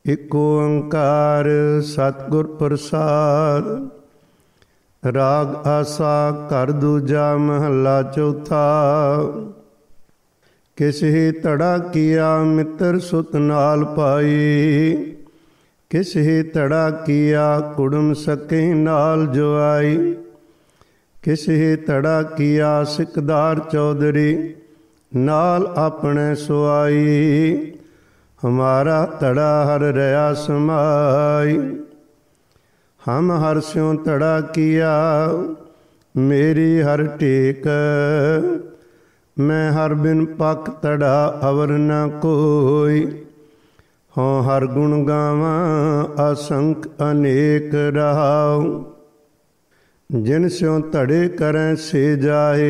ਇਕ ਓੰਕਾਰ ਸਤਿਗੁਰ ਪ੍ਰਸਾਦ। ਰਾਗ ਆਸਾ ਘਰ ਦੂਜਾ ਮਹੱਲਾ ਚੌਥਾ। ਕਿਸਹਿ ਧੜਾ ਕੀਆ ਮਿੱਤਰ ਸੁਤ ਨਾਲ ਪਾਈ, ਕਿਸਹਿ ਧੜਾ ਕੀਆ ਕੁੜਮ ਸਕੇ ਨਾਲ ਜੁਆਈ, ਕਿਸਹਿ ਧੜਾ ਕੀਆ ਸਿਕਦਾਰ ਚੌਧਰੀ ਨਾਲ ਆਪਣੇ ਸੁਆਈ, ਹਮਾਰਾ ਧੜਾ ਹਰ ਰਹਾ ਸਮਾਈ। ਹਮ ਹਰ ਸਿਉ ਧੜਾ ਕੀਆ ਮੇਰੀ ਹਰ ਟੇਕ, ਮੈਂ ਹਰ ਬਿਨ ਪਖ ਧੜਾ ਅਵਰ ਨ ਕੋਈ। ਹਉ ਹਰ ਗੁਣ ਗਾਵਾਂ ਅਸੰਖ ਅਨੇਕ ਰਹਾਉ, ਜਿਨ ਸਿਉ ਧੜੇ ਕਰੈ ਸੇ ਜਾਏ,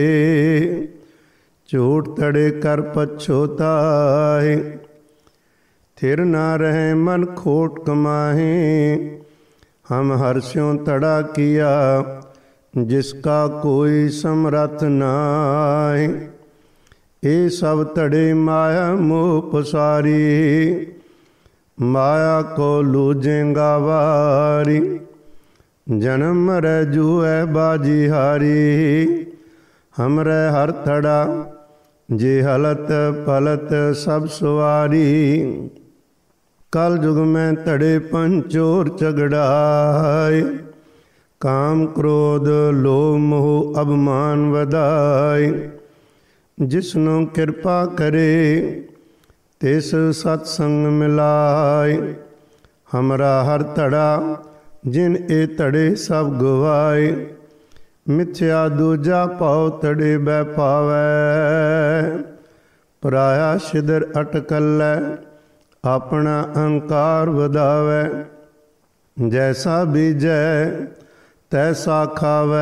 ਝੂਠ ਧੜੇ ਕਰ ਪਛੋਤਾਏ। ਥਿਰ ਨਾ ਰਹੇ ਮਨ ਖੋਟ ਕਮਾਹੇ, ਹਮ ਹਰ ਸਿਉ ਧੜਾ ਕੀਆ ਜਿਸਕਾ ਕੋਈ ਸਮਰਥ ਨਾਹੀ। ਇਹ ਸਭ ਧੜੇ ਮਾਇਆ ਮੋਹ ਪਸਾਰੀ, ਮਾਇਆ ਕੋ ਲੂਝੇਗਾ ਵਾਰੀ। ਜਨਮ ਮਰੈ ਜੂਐ ਬਾਜੀ ਹਾਰੀ, ਹਮਰੇ ਹਰ ਧੜਾ ਜੇ ਹਲਤ ਪਲਤ ਸਭ ਸੁਵਾਰੀ। ਕਲ ਜੁਗ ਮੈਂ ਧੜੇ ਪੰਚੋਰ ਝਗੜਾਏ, ਕਾਮ ਕ੍ਰੋਧ ਲੋਭ ਮੋਹ ਅਭਿਮਾਨ ਵਧਾਏ। ਜਿਸਨੂੰ ਕਿਰਪਾ ਕਰੇ ਤਿਸ ਸਤ ਸੰਗ ਮਿਲਾਏ, ਹਮਰਾ ਹਰ ਧੜਾ ਜਿਨ ਇਹ ਧੜੇ ਸਭ ਗਵਾਏ। ਮਿਥਿਆ ਦੂਜਾ ਭਾਉ ਧੜੇ ਬੈ ਪਾਵੈ, ਪਰਾਇਆ ਛਿਦਰ ਅਟਕਲੈ ਆਪਣਾ ਅਹੰਕਾਰ ਵਧਾਵੈ। ਜੈਸਾ ਬੀਜੈ ਤੈਸਾ ਖਾਵੈ,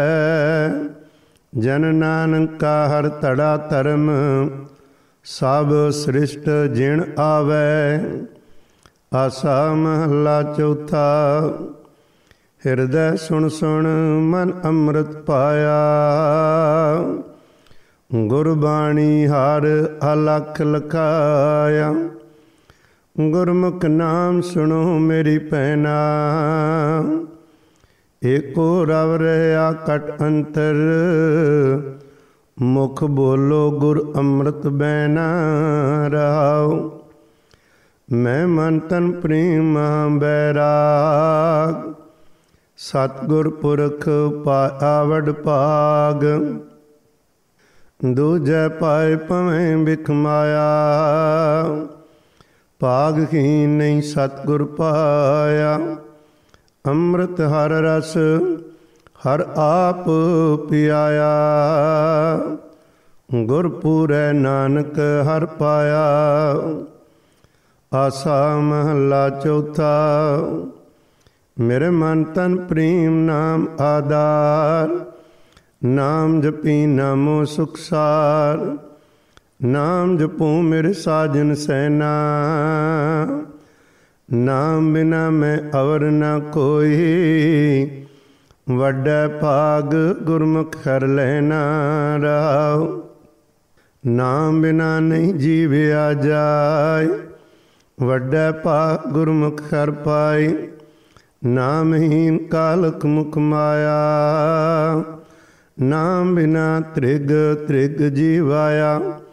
ਜਨ ਨਾਨਕਾ ਹਰ ਧੜਾ ਧਰਮ ਸਭ ਸ੍ਰਿਸ਼ਟ ਜਿਣ ਆਵੈ। ਆਸਾ ਮਹੱਲਾ ਚੌਥਾ। ਹਿਰਦੈ ਸੁਣ ਸੁਣ ਮਨ ਅੰਮ੍ਰਿਤ ਪਾਇਆ, ਗੁਰਬਾਣੀ ਹਰ ਅਲਖ ਲਖਾਇਆ। ਗੁਰਮੁਖ ਨਾਮ ਸੁਣੋ ਮੇਰੀ ਭੈਣਾ, ਏਕੋ ਰਵ ਰਹਿਆ ਕਟ ਅੰਤਰ। ਮੁਖ ਬੋਲੋ ਗੁਰ ਅੰਮ੍ਰਿਤ ਬੈਨਾ ਰਹਾਉ। ਮੈਂ ਮਨ ਤਨ ਪ੍ਰੇਮ ਬੈਰਾਗ, ਸਤਿਗੁਰ ਪੁਰਖ ਪਾਇਆ ਵਡ ਭਾਗ। ਦੂਜੈ ਪਾਏ ਭਵੇਂ ਬਿਖ ਮਾਇਆ, ਭਾਗਹੀਨ ਨਹੀਂ ਸਤਿਗੁਰ ਪਾਇਆ। ਅੰਮ੍ਰਿਤ ਹਰ ਰਸ ਹਰ ਆਪ ਪਿਆਇਆ, ਗੁਰ ਪੂਰੈ ਨਾਨਕ ਹਰ ਪਾਇਆ। ਆਸਾ ਮਹੱਲਾ ਚੌਥਾ। ਮੇਰੇ ਮਨ ਤਨ ਪ੍ਰੇਮ ਨਾਮ ਆਧਾਰ, ਨਾਮ ਜਪੀ ਨਾਮੋ ਸੁਖਸਾਰ। ਨਾਮ ਜਪੋ ਮੇਰੇ ਸਾਜਨ ਸੈਨਾ, ਨਾਮ ਬਿਨਾ ਮੈਂ ਅਵਰ ਨ ਕੋਈ। ਵੱਡਾ ਭਾਗ ਗੁਰਮੁਖ ਹਰ ਲੈਣਾ ਰਹਾਉ, ਨਾਮ ਬਿਨਾ ਨਹੀਂ ਜੀਵਿਆ ਜਾਏ। ਵੱਡਾ ਭਾਗ ਗੁਰਮੁਖ ਹਰ ਪਾਈ, ਨਾਮਹੀਨ ਕਾਲਕ ਮੁਖ ਮਾਇਆ। ਨਾਮ ਬਿਨਾ ਤ੍ਰਿਗ ਤ੍ਰਿਗ ਜੀਵਾਇਆ।